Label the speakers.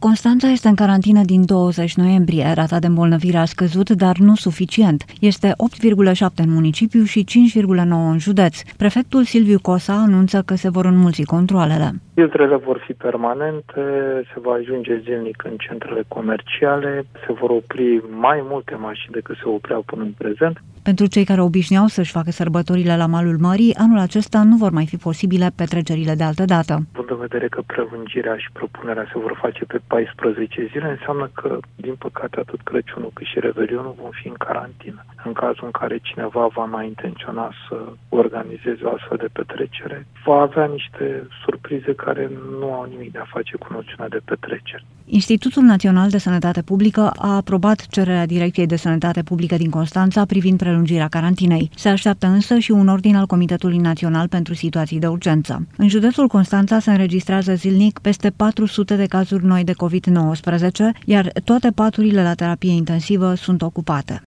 Speaker 1: Constanța este în carantină din 20 noiembrie. Rata de îmbolnăvire a scăzut, dar nu suficient. Este 8,7 în municipiu și 5,9 în județ. Prefectul Silviu Cosa anunță că se vor înmulți controalele.
Speaker 2: Filtrele vor fi permanente, se va ajunge zilnic în centrele comerciale, se vor opri mai multe mașini decât se opreau până în prezent.
Speaker 1: Pentru cei care obișnuiau să-și facă sărbătorile la malul mării, anul acesta nu vor mai fi posibile petrecerile de altă dată.
Speaker 2: Având în vedere că prelungirea și propunerea se vor face pe 14 zile, înseamnă că, din păcate, atât Crăciunul cât și Revelionul vom fi în carantină. În cazul în care cineva va mai intenționa să organizeze o astfel de petrecere, va avea niște surprize care nu au nimic de a face cu noțiunea de petrecere.
Speaker 1: Institutul Național de Sănătate Publică a aprobat cererea Direcției de Sănătate Publică din Constanța privind prelungirea carantinei. Se așteaptă însă și un ordin al Comitetului Național pentru Situații de Urgență. În județul Constanța se înregistrează zilnic peste 400 de cazuri noi de COVID-19, iar toate paturile la terapie intensivă sunt ocupate.